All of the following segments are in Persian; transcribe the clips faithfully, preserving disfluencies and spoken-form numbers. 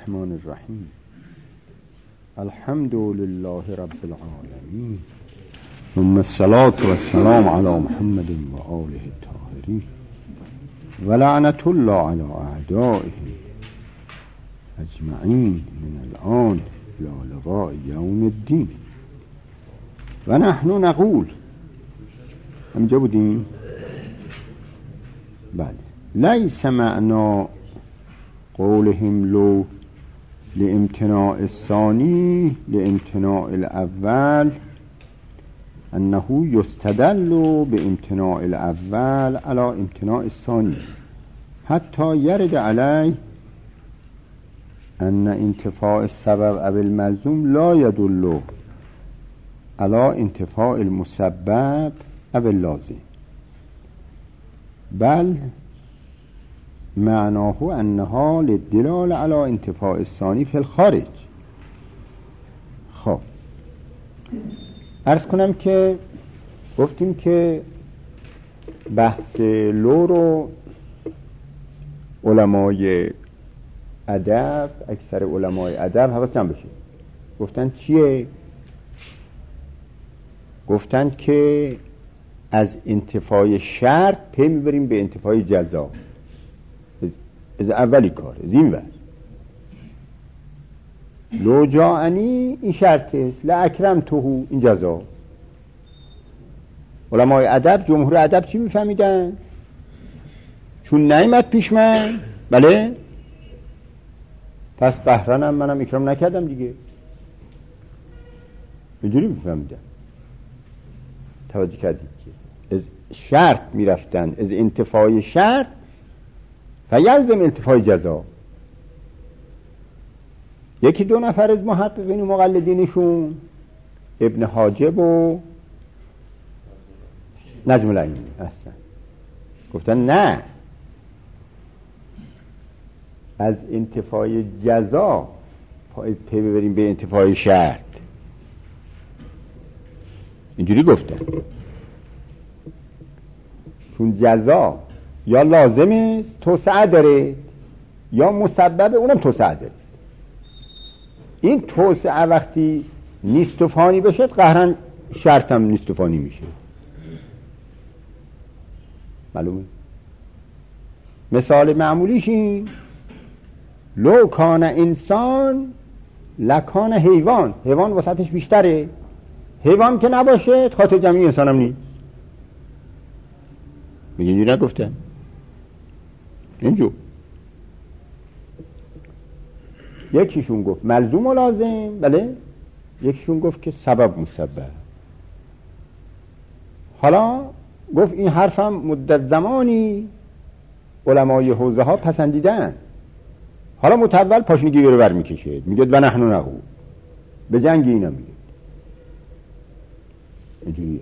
الرحمن الرحیم. الحمد لله رب العالمین، ثم الصلاة والسلام علی محمد و آله الطاهرین و لعنت الله علی اعدائه اجمعین من الان الی لقاء یوم الدین. و نحن نقول، همجا بودیم؟ بله. لیس معنا قولهم لو لامتناع الثانی لامتناع الاول انه یستدل بامتناع الاول على امتناع الثانی حتی یرد علی ان انتفاع السبب او الملزوم لا يدل على انتفاع المسبب او اللازم، بل معناه انها للدلال على انتفاع الثانی فی الخارج. خب عرض کنم که گفتیم که بحث لو رو علمای ادب، اکثر علمای ادب حواسم بشه، گفتن چیه؟ گفتن که از انتفاع شرط پی میبریم به انتفاع جزا. از اولی کار از این ور لو جاءنی این شرط است، لاکرمته این جزا. علمای ادب، جمهور ادب چی میفهمیدن؟ چون نیامد پیش من، بله، پس قهرنم منم اکرام نکردم دیگه. اینجوری میفهمیدن. توجه کردید که از شرط میرفتن، از انتفاع شرط فیلزم انتفاع جزا. یکی دو نفر از محققین و مقلدینشون، ابن حاجب و نجم العین هستن، گفتن نه، از انتفاع جزا پی ببریم به انتفاع شرط. اینجوری گفتن چون جزا یا لازم است توسعه داره یا مسبب اونم توسعه داره. این توسعه وقتی نیست و فانی بشه قهرن شرط هم نیست و فانی میشه. معلومه؟ مثال معمولیش این لو کان انسان لکان حیوان. حیوان وسعتش بیشتره، حیوان که نباشه خاطر جمعی انسان هم نیست. میگه اینجور نگفتن اینجور. یکیشون گفت ملزوم و لازم، بله، یکیشون گفت که سبب مسبب. حالا گفت این حرفم مدت زمانی علمای حوزه ها پسندیدن، حالا متول پاشنگی رو بر میکشه، میگه و نحن نقول، به جنگ اینا میگه. اینجوریه.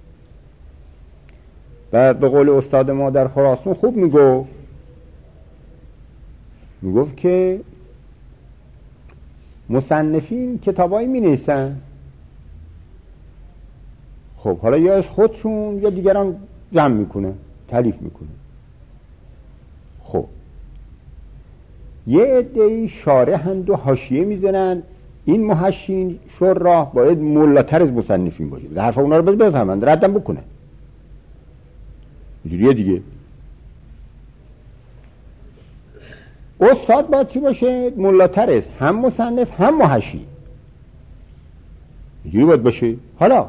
و به قول استاد ما در خراسان خوب میگفت میگفت که مصنفین کتابایی می نویسن، خب حالا یا از خودشون یا دیگران جمع میکنه، تالیف میکنه. خب یه عده‌ای شارحند و حاشیه میزنن، این محشین شراح باید ملاتر از مصنفین باشه، حرف اونا رو بفهمند، ردم بکنه. اینجوریه دیگه. استاد باید چی باشه؟ ملاتر است، هم مصنف هم محشی. اینجوری باید باشه. حالا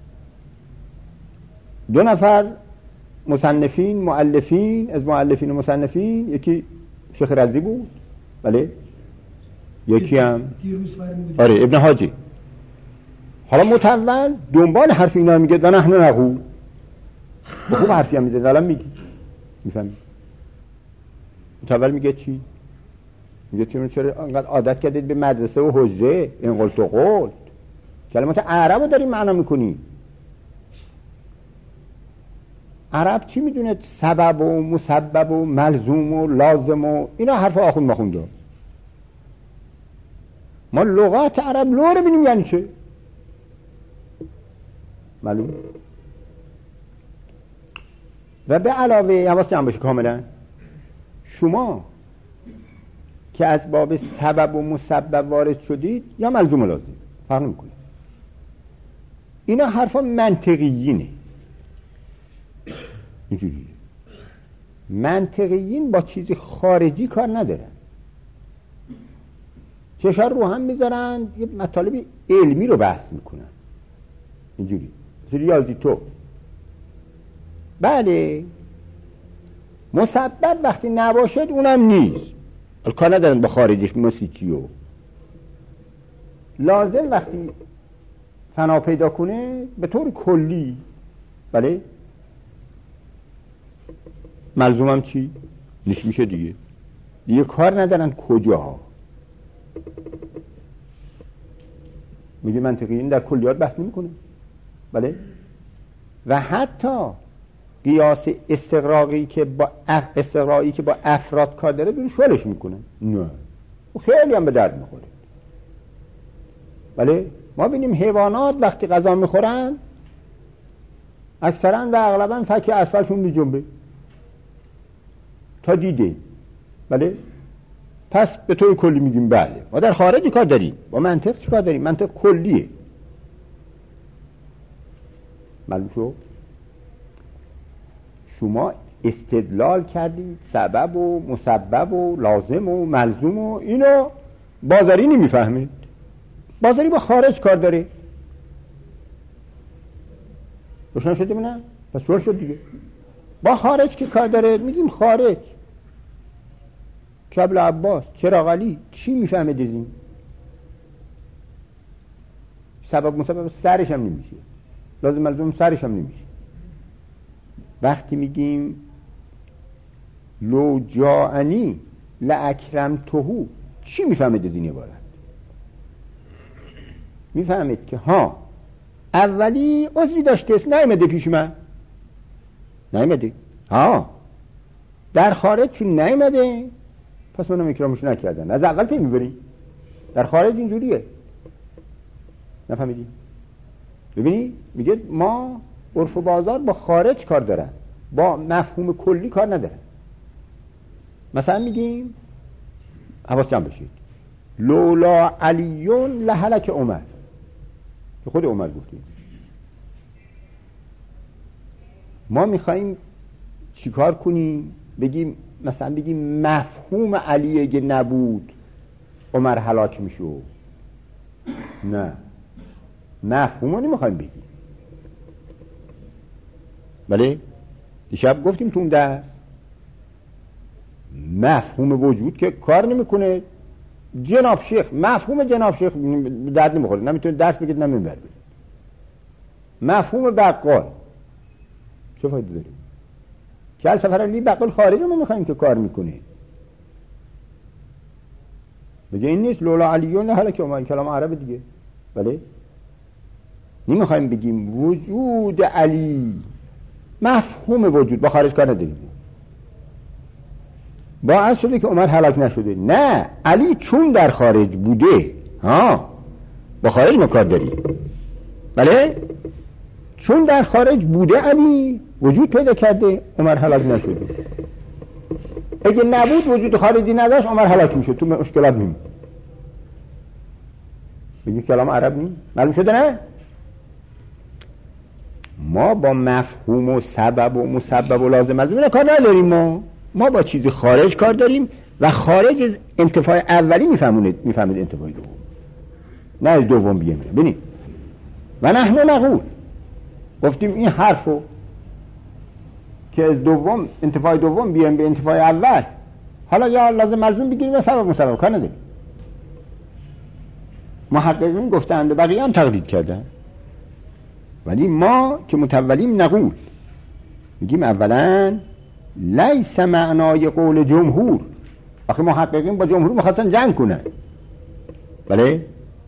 دو نفر مصنفین مؤلفین، از مؤلفین و مصنفین یکی شیخ رضی بود، بله، یکی هم آره ابن حاجی. حالا متول دنبال حرف اینا میگه و نحن نقول، خوب حرفی هم میزه، الان میگی میفهمی. متول میگه چی؟ میگه چون چرا انقدر عادت کردید به مدرسه و حجره، این قلت و قلت، کلمات عرب رو داریم معنا میکنی. عرب چی میدونه سبب و مسبب و ملزوم و لازم و اینا حرف آخوند مخونده. ما لغات عرب لو رو بینیم یعنی چه؟ معلوم. و به علاوه حواسی هم باشه کاملا، شما که از باب سبب و مسبب وارد شدید یا ملزوم و لازم، فرق نمیکنه. اینا حرفا منطقیینه. اینجوریه. منطقیین با چیز خارجی کار ندارن، چشار رو هم میذارن یه مطالب علمی رو بحث میکنن. اینجوری ریاضی تو بله، مسبب وقتی نباشد اونم نیست، کار ندارن با خارجش موسیقی. و لازم وقتی فنا پیدا کنه به طور کلی بله، ملزومم چی؟ نیست میشه دیگه. دیگه کار ندارن کجا. میگه منطقی این در کلیات بحث نمی کنه بله. و حتی قیاس استقراقی که با اف... استقراقی که با افراد کار داره بیرون شولش میکنه، نه خیلی هم به درد میخوره بله. ما بینیم حیوانات وقتی غذا میخورن اکثرا و اغلبا فک اسفلشون میجنبه تا دیده بله. پس به طور کلی میگیم بله ما در خارج کار داریم، با منطق چی کار داریم؟ منطق کلیه. معلوم شو؟ شما استدلال کردید سبب و مسبب و لازم و ملزوم و اینو بازاری نمیفهمید. بازاری با خارج کار داره. روشن شده نه؟ پس شور شد دیگه. با خارج که کار داره میگیم خارج. کبل عباس، چراغ علی، چی میفهمه دیزین؟ سبب مسبب سرش هم نمیشه، لازم ملزوم سرش هم نمیشه. وقتی میگیم لو جاءنی لاکرمته، چی میفهمه دیزین عبارت؟ میفهمید که ها اولی عذری داشته است نیامده پیش من، نیامده ها در خارج چون نیامده پس منم اکرامش نکردن. از اول پی میبری در خارج اینجوریه. نفهمیدی؟ ببینی میگه ما عرف و بازار با خارج کار دارن، با مفهوم کلی کار ندارن. مثلا میگیم حواس جمع بشید لولا علیون لهلک عمر، که خود عمر گفتیم. ما میخواییم چیکار کنیم؟ بگیم مثلا بگیم مفهوم علی اگه نبود عمر هلاک میشه. نه، مفهومو نمیخوایم بگیم. بله دیشب گفتیم تو اون درس مفهوم وجود که کار نمیکنه. جناب شیخ، مفهوم جناب شیخ درد نمیخوره، نمیتونه درس بگید نمیبره. مفهوم بقال چه فایده داره؟ که سفر علی بقال خارجه ما میخواییم که کار میکنه. بگه این نیست لولا علیون حالا که اومد کلام عرب دیگه. بله نمیخوایم بگیم وجود علی مفهوم وجود با خارج کار نداریم. باعث شده که عمر هلاک نشده. نه، علی چون در خارج بوده ها با خارج ما کار داریم. بله چون در خارج بوده علی وجود پیدا کرده، عمر هلاک نشده. اگه نبود وجود خارجی نداشت عمر هلاک میشد، تو مشکلات میمون. بگی کلام عرب نیم معلوم شده نه؟ ما با مفهوم و سبب و مسبب و لازم ملزوم کار نداریم. ما ما با چیزی خارج کار داریم و خارج از انتفاع اولی میفهمید میفهمید انتفاع دوم، نه از دوم بیه میره. ببین و نحن نقول، گفتیم این حرفو که از دوم انتفاع دوم بیایم به انتفاع اول، حالا یا لازم ملزوم بگیریم یا سبب مسبب کار نداریم. محققین گفتند و بقیه هم تقلید کردن، ولی ما که متولیم نقول میگیم اولا لیس معنای قول جمهور. آخه محققین با جمهور میخواستن جنگ کنن. بله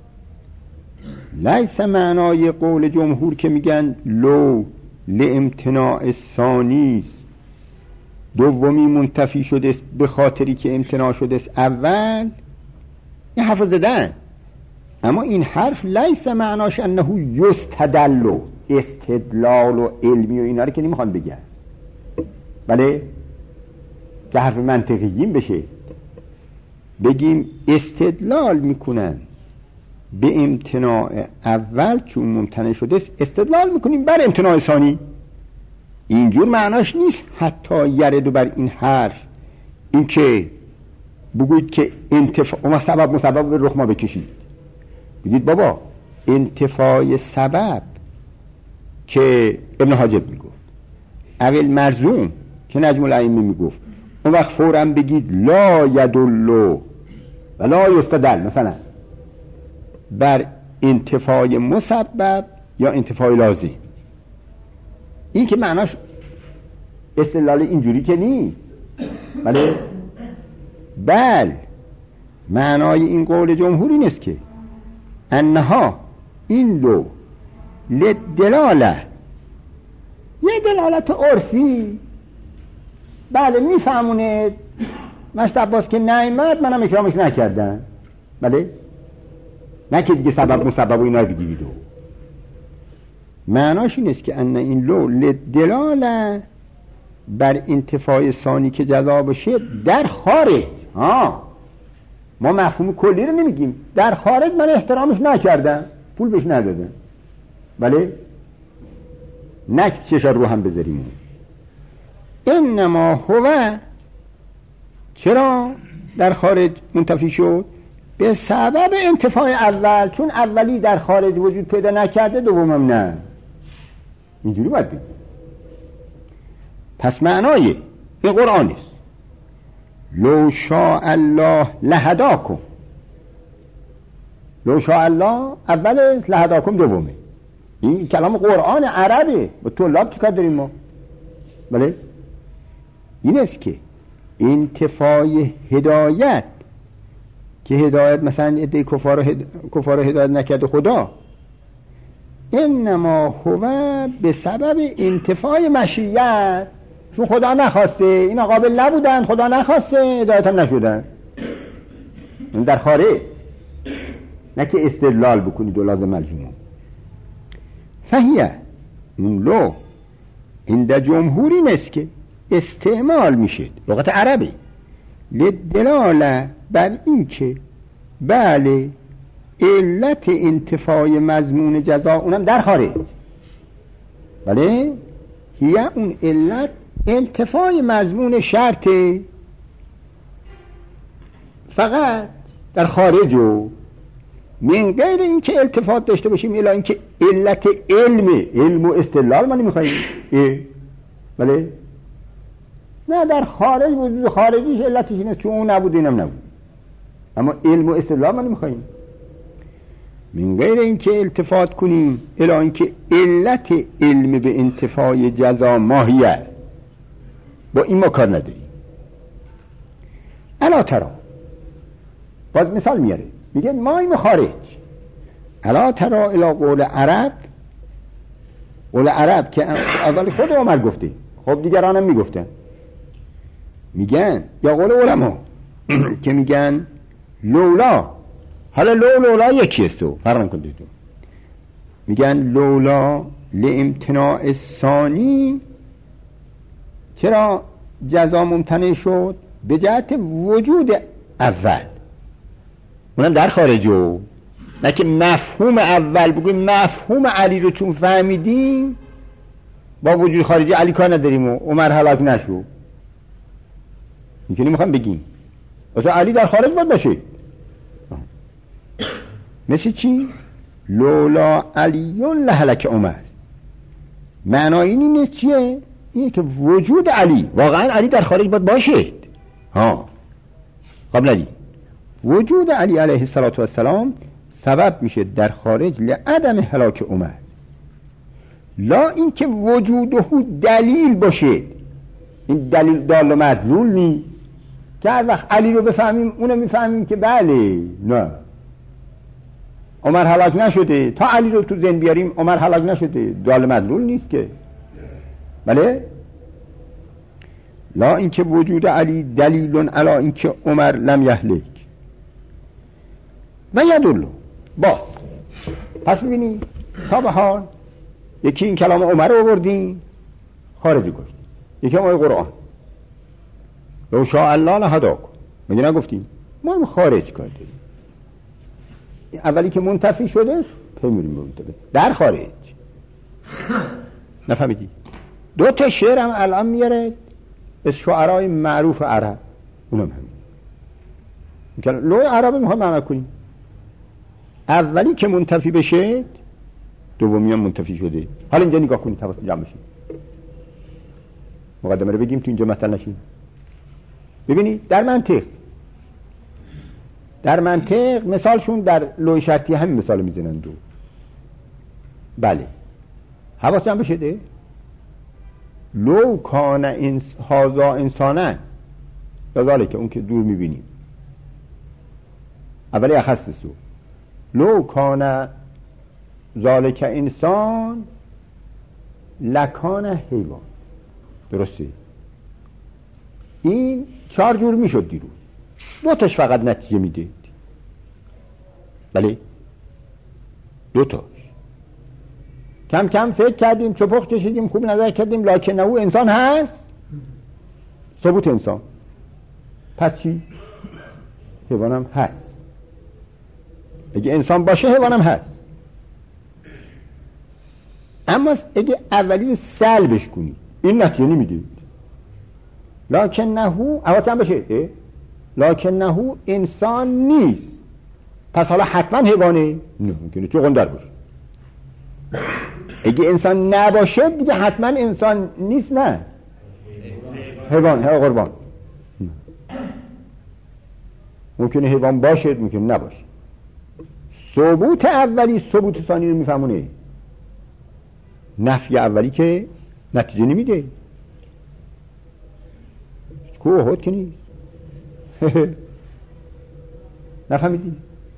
لیس معنای قول جمهور که میگن لو لامتناع ثانیست، دومی منتفی شده است به خاطری که امتناع شده است اول، این حرف زدن. اما این حرف لیس معناش انه یستدل و استدلال و علمی و اینا رو که نمیخوان بگن. بله که حرف منطقیین بشه. بگیم استدلال میکنن به امتناع اول که اون ممتنع شده است، استدلال میکنیم بر امتناع ثانی. اینجور معناش نیست حتی یرد بر این حرف این که بگوید که انتفاع سبب مسبب به رخ ما بکشید. بگید بابا انتفاع سبب که ابن حاجب میگفت، اول مرزوم که نجم الائمه میگفت، اون وقت فوراً بگید لا یدل و لا یستدل مثلا بر انتفاع مسبب یا انتفاع لازم. این که معناش استدلال اینجوری که نیست. بله بل معنای این قول جمهوری نیست که انها این لو لدلاله، یه دلالت عرفی. بله میفهمونه مشت عباس که نایمد منم اکرامش نکردن، بله نه که دیگه سبب مسبب و اینا رو بگیرید. و معناش این است که ان این لو لدلاله بر انتفاع ثانی که جزا باشه در خارج. ها ما مفهوم کلی رو نمیگیم، در خارج من احترامش نکردم، پول بهش ندادم، بله نه چشار رو هم بذاریم. انما هو چرا در خارج منتفی شد؟ به سبب انتفاع اول، چون اولی در خارج وجود پیدا نکرده دومم نه. اینجوری باید بگیم. پس معنای این قرآن است لو شاء الله لهداکم. لو شاء الله اوله، لهداکم دومه. این کلام قرآن عربه، با طلاب چیکار داریم ما؟ بله این است که انتفاع هدایت که هدایت مثلا ایده کفار هد... کفار هدایت نکرده خدا، انما هو به سبب انتفاع مشیت، چون خدا نخواسته اینا قابل نبودن، خدا نخواسته هدایت هم نشدن. این در خارج، نه که استدلال بکنید و لازم ملزوم. فهیه اون لو عند جمهوری نیست که استعمال میشه لغت عربی لدلاله بر این که بله علت انتفاع مضمون جزا اونم در خارج، بله هیه اون علت انتفاع مضمون شرط فقط در خارج و من غیر این که التفات داشته باشیم الا این که علت علم علم و استدلال ما نمیخواییم. بله نه در خارج وجود خارجیش علتش اینه چون اون نبود اینم نبود، اما علم و استدلال ما نمیخواییم. من غیر این که التفات کنیم الا این که علت علم به انتفاع جزا ماهیه، با این ما کار نداریم. الا ترا باز مثال میاره، میگه ما این خارج الا ترا الا قول عرب. قول عرب که اول خود عمر گفته، خب دیگران هم میگفتن، میگن یا قول علما که میگن لولا، حالا لو لولا یکی است و فرق نکنده تو، میگن لولا لامتناع ثانی. چرا جزا ممتنع شد؟ به جهت وجود اول، اونم در خارجو، نه که مفهوم اول بگویم مفهوم علی رو چون فهمیدیم با وجود خارجی علی کار نداریم و عمر هلاک نشو. این که نمیخوام بگیم اصلا علی در خارج باید باشه. مثل چی؟ لولا علیون لهلک عمر. معنای این اینه چیه؟ اینه که وجود علی، واقعا علی در خارج باید باشه. ها قبل علی وجود علی علیه السلام سبب میشه در خارج لعدم هلاک عمر، لا این که وجوده دلیل باشه. این دلیل دال و مدلول نیست که هر وقت علی رو بفهمیم اونو میفهمیم که بله نه عمر هلاک نشده، تا علی رو تو ذهن بیاریم عمر هلاک نشده، دال مدلول نیست که. بله لا این که وجود علی دلیلون علا این که عمر لم یهلک و یدلو. باز پس ببینی تا به حال یکی این کلام عمر رو بردیم خارجی گفت، یکی هم آیه قرآن لو شاء الله لهداکم، میگه نگفتیم ما هم خارج کار داریم. اولی که منتفی شده پیموریم منتفی در خارج. نفهمیدی؟ دو تا شعر هم الان میاره از شعرهای معروف عرب، اونم همین لوی عربی میخوام معنا کنیم. اولی که منتفی بشه دومی هم منتفی شده. حالا اینجا نگاه کنید، حواستون جمع بشه، مقدمه رو بگیم تو اینجا مثلا نشیم. ببینید در منطق در منطق مثالشون در لوی شرطی همین مثال میزنن دو. بله حواستون جمع بشه ده لو کان انس هازا انسانن یا که اون که دور میبینیم اولی اخص سو لو کان ذالک انسان لکان حیوان. درسته؟ این چهار جور میشد دیروز، دو تاش فقط نتیجه میده. بله دو تاش کم کم فکر کردیم، چپخ کشیدیم، خوب نظر کردیم، لکن او انسان هست، ثبوت انسان. پس چی؟ حیوانم هست. اگه انسان باشه حیوانم هست. اما اگه اولی رو سلبش کنی این نتیجه نمیده. لکن نهو حواسم بشه لکن نهو انسان نیست، پس حالا حتما حیوانه؟ نه ممکنه چون قندر باشه. اگه انسان نباشه دیگه حتما انسان نیست. نه حیوان ها قربان. ممکنه حیوان باشه ممکنه نباشه. ثبوت اولی ثبوت ثانی رو میفهمونه. نفی اولی که نتیجه نمیده. کوه احد که نیست. نفهمیدی؟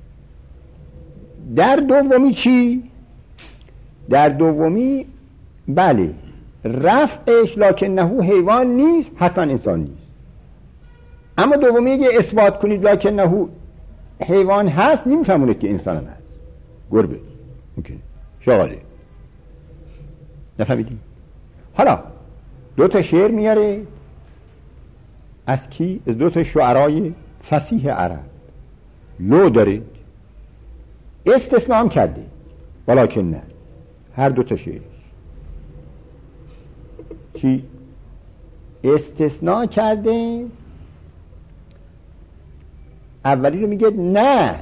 در دومی چی؟ در دومی بله رفعش لکن نهو حیوان نیست، حتما انسان نیست. اما دومی اگه اثبات کنید لکن نهو حیوان هست نمیفهمونه که انسان هم هست. گربه ممکنه شغاله. نفهمیدی؟ حالا دو تا شعر میاره از کی؟ از دو تا شعرای فصیح عرب. لو داره استثناء هم کرده ولکن نه، هر دو تا شعرش چی؟ استثناء کرده. اولی رو میگه نه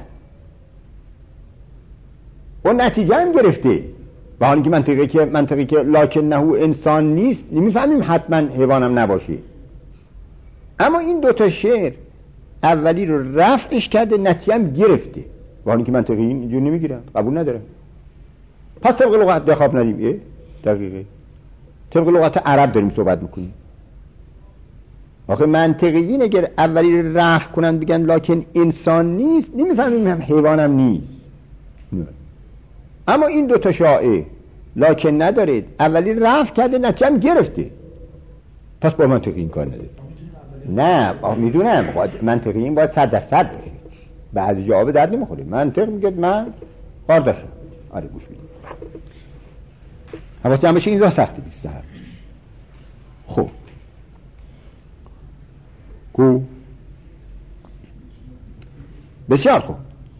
اون نتیجه هم گرفته، به حالی که منطقی که منطقی که لکن نهو انسان نیست نمیفهمیم حتما حیوانم نباشه. اما این دوتا شعر اولی رو رفعش کرده نتیجه هم گرفته، به حالی که منطقی اینجور نمیگیرن، قبول ندارن. پس طبق لغت بخواب ندیم. دقیقه طبق لغت عرب داریم صحبت میکنیم. آخه منطقیین اگر اولی رو رفع کنن بگن لکن انسان نیست نمیفهمیم هم حیوانم نیست. نه. اما این دوتا شاعر لکن ندارید اولی رفع کرده نتیجه هم گرفته، پس با منطقی این کار نداره. نه میدونم باید منطقی این باید صد درصد باشه، بعضی جواب درد نمیخوره. منطق میگه من کار داشتم. آره گوش میدیم حواس جمع بشه. این راه سختی بیست هر خب کو بسیار خوب.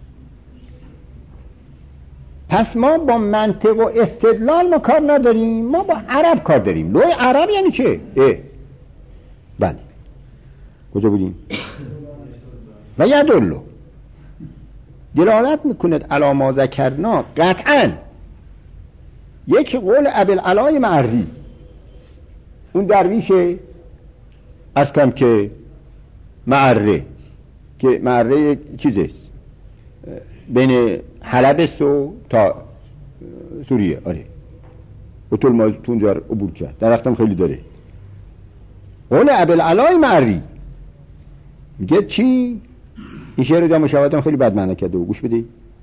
پس ما با منطق و استدلال ما کار نداریم، ما با عرب کار داریم. لوی عرب یعنی چه؟ اه. بله کجا بودیم؟ و یدلو دلالت میکند علی ما ذکرنا قطعا یک قول ابوالعلای معری، اون درویشه از کم که معره که معره چیزست بین حلب است و تا سوریه. آره و طول ما تونجا عبور کرد، درختم خیلی داره. قول ابوالعلای معری میگه چی؟ این شعر جا مشاهدم خیلی بد معنی کرده و گوش بده.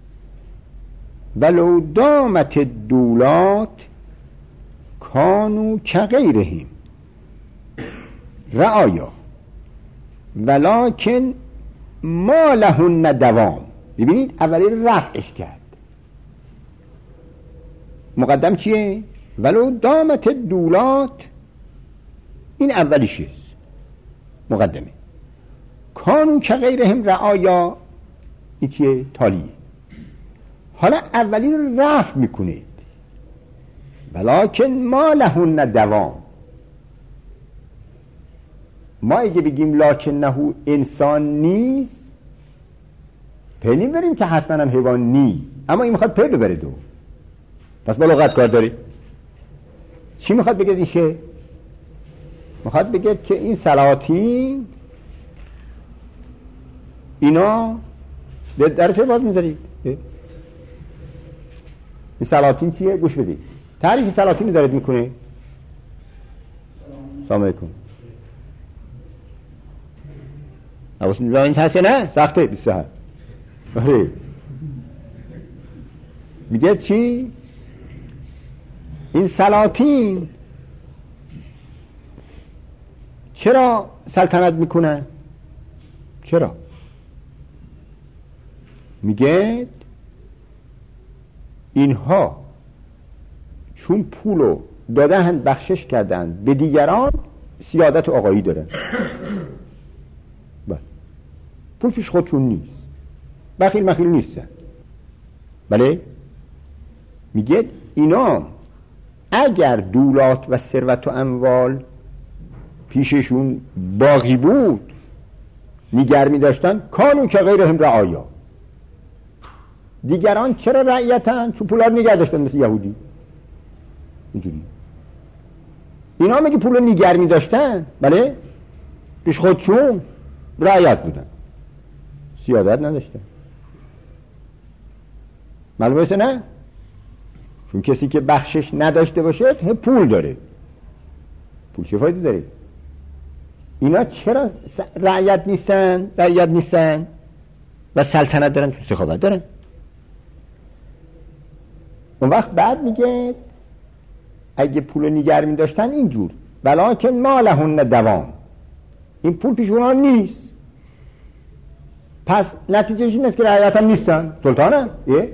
ولو دامت دولات کانو کغیرهم رعایا ولکن ما لهن دوام. ببینید اولی رفعش کرد. مقدم چیه؟ ولو دامت دولات، این اولیشه مقدمه. کانو که غیرهم رعایا، این چیه؟ تالیه. حالا اولی رو رفع میکنید، ولکن ما لهن دوام. ما اگه بگیم لکنه انسان نیست، پی نمیبریم که حتما هم حیوان نیست، اما این میخواد پی ببره دو. پس با لغت کار داری. چی میخواد بگه دیشه؟ میخواد بگه که این سلاطین اینا در چه باز میذارید؟ این سلاطین چیه؟ گوش بدید. تعریف سلاطین رو دارید میکنه. سلام علیکم. حواستون به این هست نه؟ سخته بیست و هفت. آره. میگه چی؟ این سلاطین چرا سلطنت میکنن؟ چرا؟ میگه اینها چون پولو دادن بخشش کردن به دیگران، سیادت آقایی دارن. بله. پول پیش خودشون نیست، بخیل مخیل نیستن. بله. میگه اینا اگر دولات و ثروت و اموال پیششون باقی بود، نگر می داشتن، کانو که غیرهم رعایا. دیگران چرا رعیتن؟ چون پولا رو نگر داشتن، مثل یهودی اینجوری. اینا میگه پول رو نگر می داشتن، بله، پیش خودشون رعیت بودن، سیادت نداشتن. معلومه است نه؟ چون کسی که بخشش نداشته باشه پول داره. پول چه فایده داره؟ اینا چرا رعیت نیستن؟ رعیت نیستن و سلطنت دارن، چون سخاوت دارن. اون وقت بعد میگه اگه پول نگر می داشتن اینجور، ولکن ما لهن دوام، این پول پیش اونها نیست، پس نتیجهش این است که رعیت هم نیستن، سلطان هم یه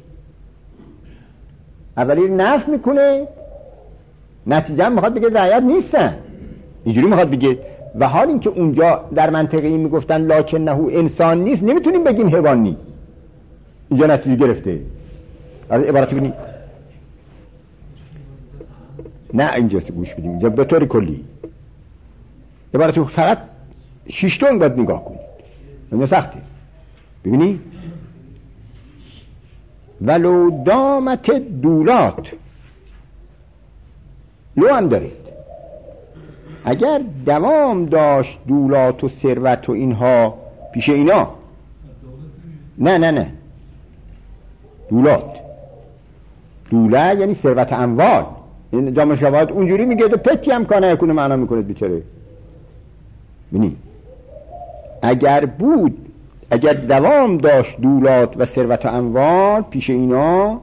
اولی نفع میکنه، نتیجه هم میخواد بگه رعیت نیستن، اینجوری میخواد بگه. و حال این که اونجا در منطقه این میگفتن لکنه انسان نیست، نمیتونیم بگیم حیوان نیست. اینجا نتیجه گرفته. عبارتی بینید نه اینجا گوش بدیم، اینجا به طور کلی عبارتی فقط شیشتون باید نگاه کنید، اینجا سخته. ببینید ولو دامت دولات، لو هم دارید، اگر دوام داشت دولات و ثروت و اینها پیش اینا، نه نه نه دولات، دوله یعنی ثروت اموال. این جامعه شواهد اونجوری میگه تو پکی هم کانه یکونه معنا میکنید بیچاره. ببینید اگر بود، اگر دوام داشت دولات و ثروت و اموال پیش اینا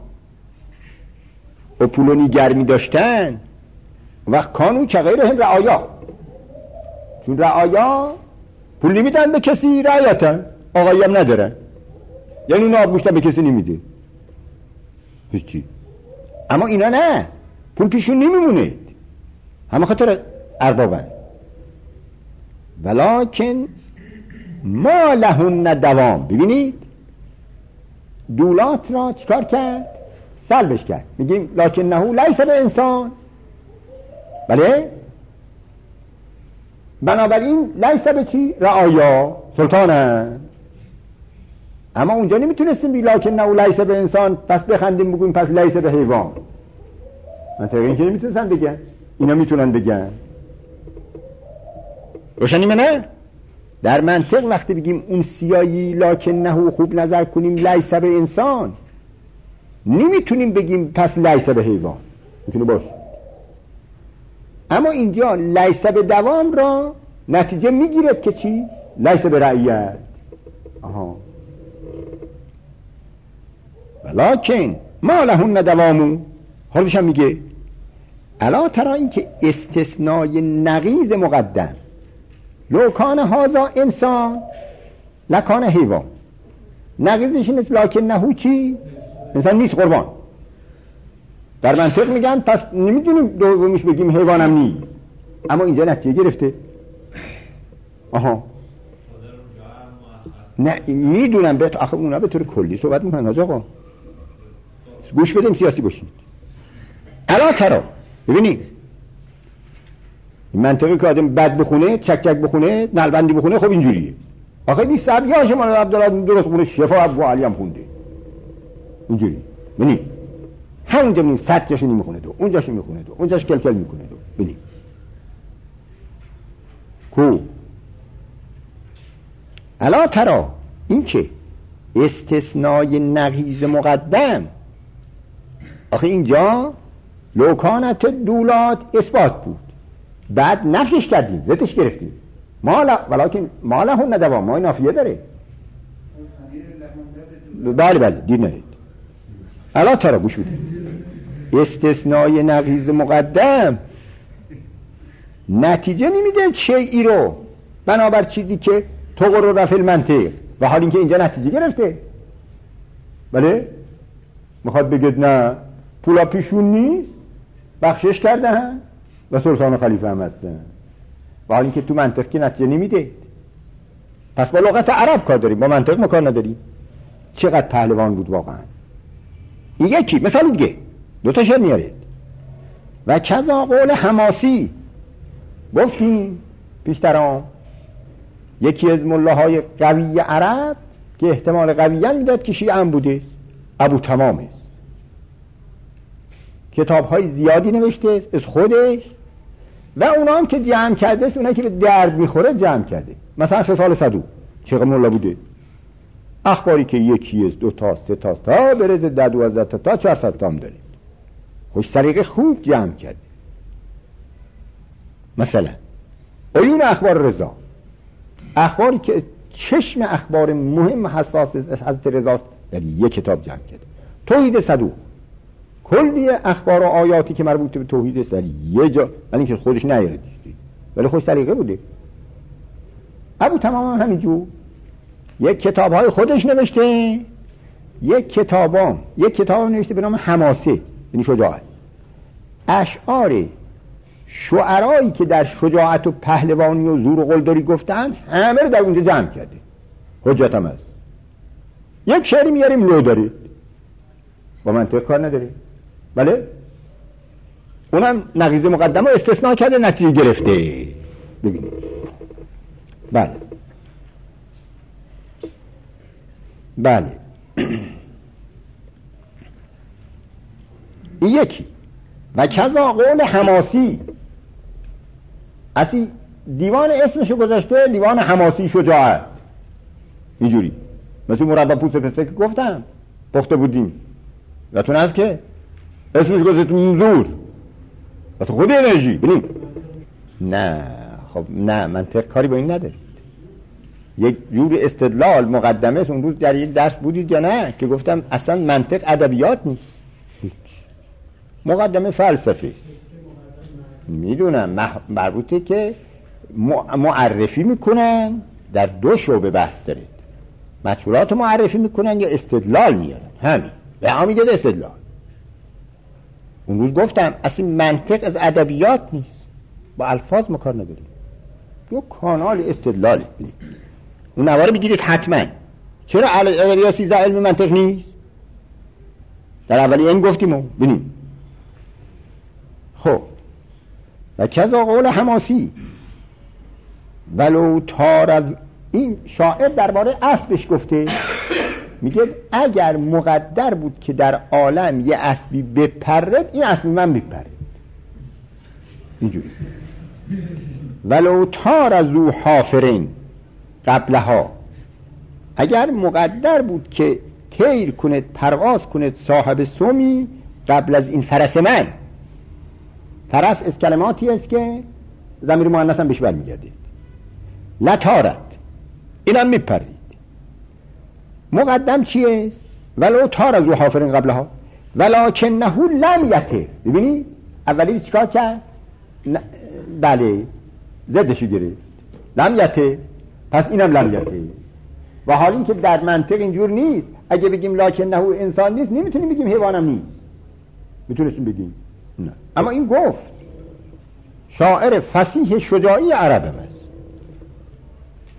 و پول نیگر می داشتن، وقت کانو که غیرهم رعایا، چون رعایا پول نمیدن به کسی، رعایتن، آقایی هم ندارن، یعنی اونا آبگوشتن به کسی نمیده هیچی. اما اینا نه، پول پیشون نمیمونه، همه خاطر اربابن. ولکن ما لهن دوام. ببینید دولات را چیکار کرد؟ سلبش کرد. میگیم لکنه لیس به انسان، بله، بنابراین لیس به چی؟ رعایا، سلطانه. اما اونجا نمیتونستیم بگیم لکنه لیس به انسان پس بخندیم بگیم پس لیس به حیوان. منطقه این که نمیتونستن بگن، اینا میتونن بگن. روشنی منه؟ در منطق وقتی بگیم اون سیایی لکنه خوب نظر کنیم لیس به انسان، نمیتونیم بگیم پس لیس به حیوان، میتونه باشه. اما اینجا لیس به دوام را نتیجه میگیرد که چی؟ لیس به رعیت. آها. ولکن ما لهن دوامو. حالش هم میگه الا ترا این که استثنای نقیض مقدم، لو کان هازا انسان لکان حیوان. نقیضش این است لکنه چی؟ انسان نیست، قربان. در منطق میگن پس نمیدونیم دومیش بگیم حیوانم نیست، اما اینجا نتیجه گرفته. آها نه میدونم به آخه اونا به طور کلی صحبت میکنن. حاج آقا گوش بدیم سیاسی باشید. الا ترا، ببینید منطقی که آدم بد بخونه، چک چک بخونه، نلبندی بخونه، خب اینجوریه. آخه بی سبیه هاشم مولانا عبدالله درست خونه، شفا ابو علی هم خونده اینجوری. ببینید همونجا ببینید صد جاشو میخونه دو، اونجاشو میخونه دو، اونجاش کل کل میکنه دو. ببینید کو الا ترا، این که استثنای نقیض مقدم. آخه اینجا لوکانت دولات اثبات بود، بعد نفیش کردیم، زدش گرفتیم. مالا ولیکن مالا هم ندوام، ما نافیه داره. بله بله دیر نهید. الا ترا گوش بدید، استثنای نقیض مقدم نتیجه نمیده شیئی رو بنابر چیزی که تو قرر رفع المنطق، و حال اینکه اینجا نتیجه گرفته. بله میخواد بگید نه پولا پیشون نیست، بخشش کرده هم و سلطان و خلیفه هم هستن، و حال اینکه تو منطق که نتیجه نمیده. پس با لغت عرب کار داریم، با منطق ما کار نداریم. چقدر پهلوان بود واقعا. این یکی مثال دیگه دو تا شعر میارید. و کذا قول حماسی، گفتیم پیشترام یکی از ملاهای قوی عرب که احتمال قویاً میداد که شیعه هم بوده، ابو تمام است. کتاب های زیادی نوشته از خودش و اونا هم که جمع کرده است، اونا که به درد میخوره جمع کرده. مثلا خصال صدوق چقدر ملا بوده، اخباری که یکی از دو تا سه تا تا برده در دوازده تا تا چهارصد تا هم داره. خوش سلیقه خوب جمع کرده. مثلا عیون اخبار رضا، اخباری که چشم اخبار مهم حساس از حضرت رضاست در یک کتاب جمع کرده. توحید صدوق، کلی اخبار و آیاتی که مربوط به توحید سر یه جا، ولی اینکه خودش نیاره ولی خوش سلیقه بوده. ابو تمام هم همینجور یک کتاب های خودش نوشته، یک کتابام یک کتاب نوشته به نام حماسه، یعنی شجاعت. اشعار شعرایی که در شجاعت و پهلوانی و زور و قلدری گفتن همه رو در اونجا جمع کرده. حجت هم هست. یک شعری میاریم لو دارید، با منطق کار نداری. بله اونم نقیض مقدم رو استثناء کرده، نتیجه گرفته. ببینید بله بله این یکی. و کذا قول حماسی، اصلی دیوان اسمشو گذاشته دیوان حماسی شجاعت، اینجوری مثل مربع پوست پسته که گفتم پخته بودیم یادتون هست که اسمش گذاشته منظور مثل خود انرژی. ببین نه خب نه منطق کاری با این ندارید. یک جور استدلال مقدمه است. اون روز در یک درس بودید یا نه که گفتم اصلا منطق ادبیات نیست، هیچ. مقدمه فلسفه میدونم مربوطه که معرفی میکنن، در دو شعبه بحث دارید، مطلوبات معرفی میکنن یا استدلال میارن، همین به همین داده استدلال. اون روز گفتم اصلا منطق از ادبیات نیست، با الفاظ ما کار نداریم، یه کانال استدلاله. اون نواره بگیرید حتما. چرا ادبیات سیزده علم منطق نیست؟ در اولی این گفتیم ببینیم. خب و کذا قول حماسی ولو تار از، این شاعر درباره اسبش گفته، میگه اگر مقدر بود که در عالم یه اسبی بپرد، این اسب من بپرد. اینجوری ولو تار از او حافرین قبلها، اگر مقدر بود که طیر کند پرواز کند صاحب سمی قبل از این فرس من. فرس از کلماتی است که ضمیر مؤنث هم بهش برمیگرده. لطارت، اینم میپرید. مقدم چیه؟ ولو تار از او حافرین قبلها ولکنه لم یطر. ببینی اولی چیکار کرد؟ ن... بله ضدشو گرفت، لم یطر، پس اینم لم یطر. و حال این که در منطق اینجور نیست. اگه بگیم لکنه انسان نیست نمیتونیم بگیم حیوانم نیست، میتونستیم بگیم نه. اما این گفت شاعر فصیح شجاعی عرب است.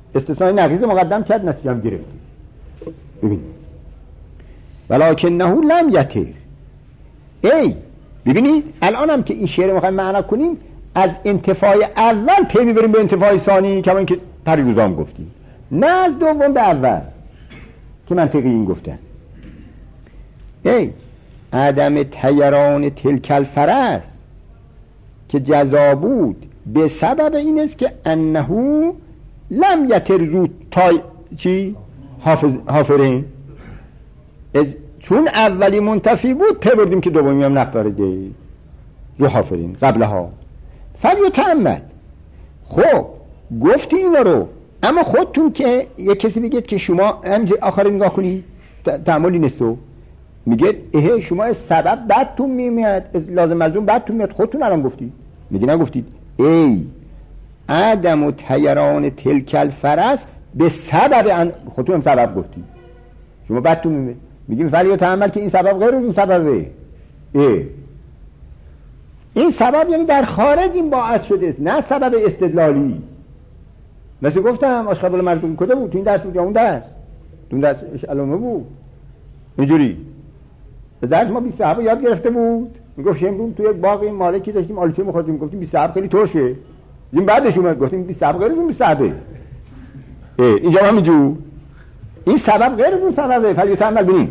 استثناء نقیض مقدم کرد، نتیجه هم گرفت. ببین ولکنه لم یتر. ای ببینید الان هم که این شعر میخوایم معنا کنیم از انتفاع اول پی میبریم به انتفاع ثانی، کما اینکه پریروز هم گفتیم، نه از دوم به اول که منطقی این گفتن. ای عدم تیران تلک الفرس که جزا بود به سبب این است که انه لم یتر زود تا چی حافظ حافرین از چون اولی منتفی بود پی بردیم که دومی هم نقدارده زو حافرین قبلها فلیو تعمل. خب گفتی اینا رو، اما خودتون که یک کسی بگید که شما همجه آخر نگاه کنی تعملی نستو میگه اه شما از سبب بدتون میمیاد، از لازم ملزوم بدتون میاد، خودتون الان گفتی میگه نگفتید. ای عدم و تیران تلک الفرس به سبب خودتون هم سبب گفتی، شما بدتون میمیاد، میگیم فلیو تعمل که این سبب غیر اون سببه. ای این سبب یعنی در خارج این باعث شده است، نه سبب استدلالی. مثل گفتم آشخبال مردم کجا بود؟ تو این درس بود یا اون درس؟ تو اون درس علامه بود اینجوری. به درس ما بیست صحبه یاد گرفته بود، میگفت شمرون تو یک باغ این مالکی داشتیم آلوچه می‌خوردیم، گفتیم بیست صحبه خیلی ترشه، این بعدش اومد گفتیم بیست صحبه غیر اون بیست صحبه. اینجا هم اینجور این سبب غیر اون سببه. فلیو تعمل ببین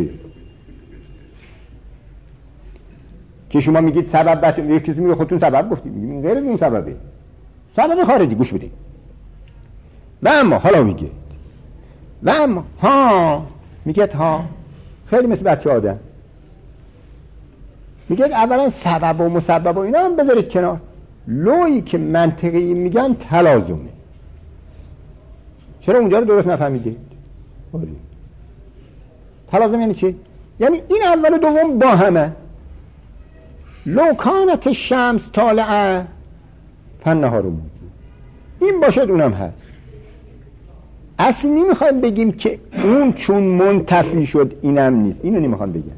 که شما میگید سبب بد، یک کسی میگه خودتون سبب گفتید، میگیم این غیر اون سببه، سبب خارجی. گوش بدید. و اما حالا میگه و اما ها میگه ها خیلی مثل بچه آدم میگه اولا سبب و مسبب و اینا هم بذارید کنار، لویی که منطقی میگن تلازمه. چرا اونجا رو درست نفهمیدید؟ تلازم یعنی چی؟ یعنی این اول و دوم با همه. لو کانت الشمس طالعه فالنهار موجود، این باشد اونم هست. اصلا نمیخوایم بگیم که اون چون منتفی شد اینم نیست، اینو نمیخوام بگم.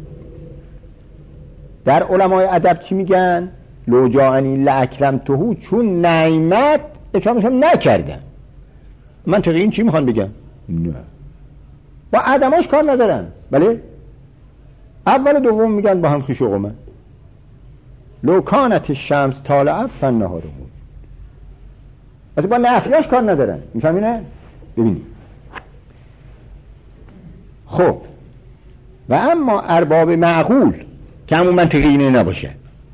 در علمای ادب چی میگن؟ لو جاءنی لاکرمته، چون نعمت اکرامش هم نکردم. منطقی این چی میخوان بگم؟ نه، با آدماش کار ندارن. بله اول و دوم میگن با هم خوش و قومه. لو کانت الشمس طالعه فالنهار موجود، اصلا با نفیاش کار ندارن. میفهمینه؟ ببینید خب و اما ارباب معقول که همون منطقی اینه نباشه.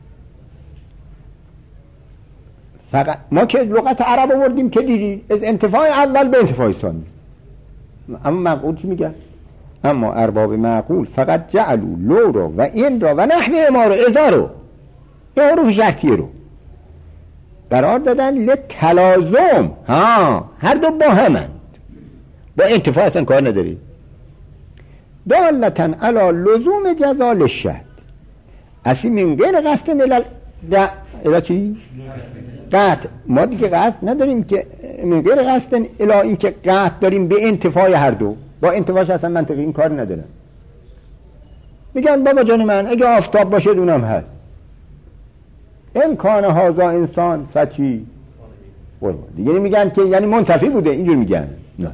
فقط ما که لغت عرب آوردیم که دیدید از انتفاع اول به انتفاع ثانی، اما معقول چی میگه؟ اما ارباب معقول فقط جعلوا لو رو و این رو و نحوه ما رو ازا رو این حروف شرطیه رو قرار دادن لتلازم. ها هر دو با همند، با انتفاع اصلا کار نداری. دالتن علی لزوم جزا للشهد، اصلا من غیر قصد الال الى چی؟ قطع. ما دیگه قصد نداریم که من غیر قصد الى این که قطع داریم به انتفاع هر دو، با انتفاعش اصلا منطقی این کار ندارن. میگن بابا جان من اگه آفتاب باشه اونم هست، امکان هازا انسان فچی دیگه میگن که یعنی منتفی بوده، اینجور میگن. نه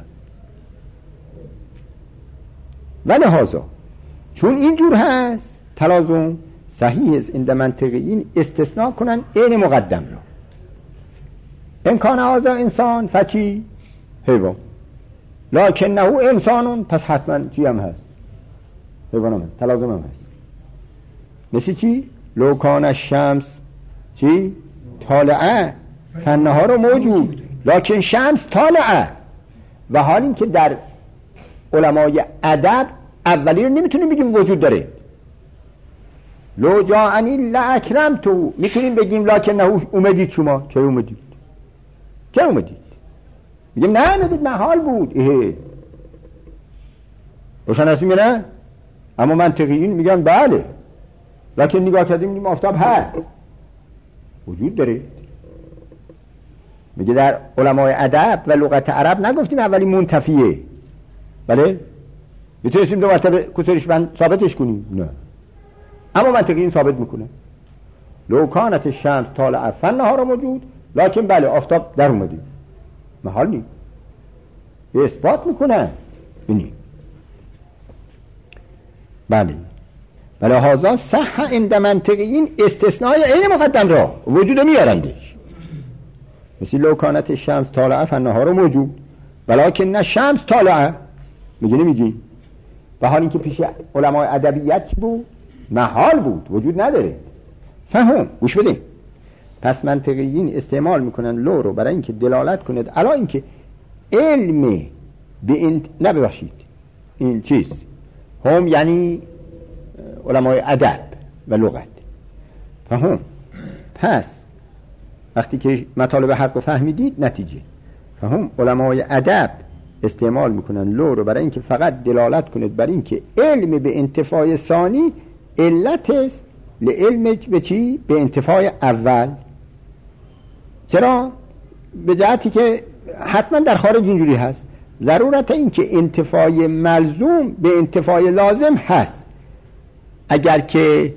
ولی هازا چون اینجور هست تلازم صحیح است عند منطقیین استثناء کنن این مقدم را. امکان هازا انسان فچی حیوان، لکنه انسانون پس حتما چی هم هست؟ حیوان هم هست، تلازم هم هست. مثل چی؟ لو کان الشمس چی؟ طالعه فالنهار موجود، لکن شمس طالعه. و حال این که در علمای ادب اولی رو نمیتونیم بگیم وجود داره. لو جاءنی لاکرمته میتونیم بگیم لکنه اومدید. شما چه اومدید؟ چه اومدید؟ میگیم نه اومدید محال بود. اه روشن هستیم یا نه؟ اما منطقیین میگن بله، لکن نگاه کردیم میگیم آفتاب هست، وجود داره. میگه در علمای ادب و لغت عرب نگفتیم اولی منتفیه، بله میتونستیم دو مرتبه کسرش بند ثابتش کنیم، نه اما منطقی این ثابت میکنه. لو کانت الشمس طالعه فالنهار موجود، لکن بله آفتاب در اومدی محال نیست. اثبات میکنن. اینی بله بله هازا صح عند منطقیین استثنای عین مقدم را وجود میارندش. مثل لو کانت شمس طالعه فالنهار موجود ولکن نه شمس طالعه میگی نمیگی. و حال اینکه پیش علمای ادبیات بود محال بود، وجود نداره. فهم گوش بدین. پس منطقیین استعمال میکنن لو رو برای اینکه دلالت کند علا اینکه علم به این نه ببخشید این چیز هم یعنی علمای ادب و لغت. فهم. پس وقتی که مطالب حق رو فهمیدید نتیجه فهم علمای ادب استعمال میکنن لو رو برای اینکه فقط دلالت کند بر اینکه علم به انتفاع ثانی علت است لعلم به چی؟ به انتفاع اول. چرا؟ به جهتی که حتما در خارج اینجوری هست، ضرورت این که انتفاع ملزوم به انتفاع لازم هست. اگر که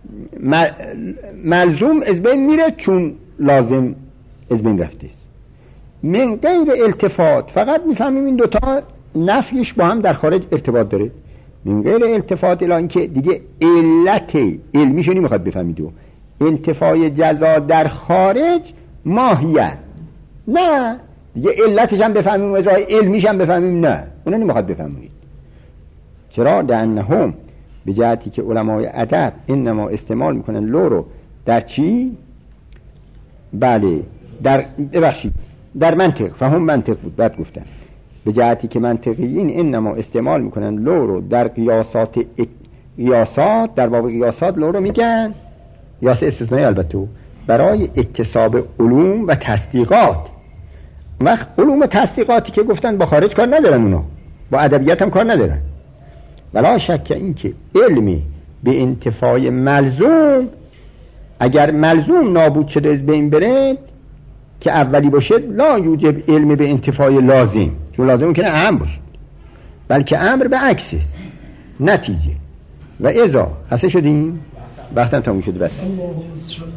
ملزوم از بین میره چون لازم از بین رفته است. من غیر التفات فقط میفهمیم این دوتا نفیش با هم در خارج ارتباط داره. من غیر التفات الا اینکه دیگه علت علمیشو نمیخواد بفهمید و انتفاع جزا در خارج ماهیه نه دیگه علتش هم بفهمیم و ازای علمیش هم بفهمیم نه اونو نمیخواد بفهمید. چرا؟ لانهم به جهتی که علمای ادب انما استعمال میکنن لو رو در چی؟ بله در ببخشید در منطق. فهم منطق بود بعد گفتم به جهتی که منطقیین انما استعمال میکنن لو رو در قیاسات قیاسات در باب قیاسات لو رو میگن قیاس استثنایی البته برای اکتساب علوم و تصدیقات. وقت علوم و تصدیقاتی که گفتن با خارج کار ندارن، اونا با ادبیات هم کار ندارن. ولا شک این که علمی به انتفاع ملزوم اگر ملزوم نابود شده از بین بره که اولی باشه لا یوجب علم به انتفاع لازم، چون لازم کنه اهم باشه، بلکه امر به عکس است. نتیجه و ازا خسته شدیم وقتم تموم شد بس.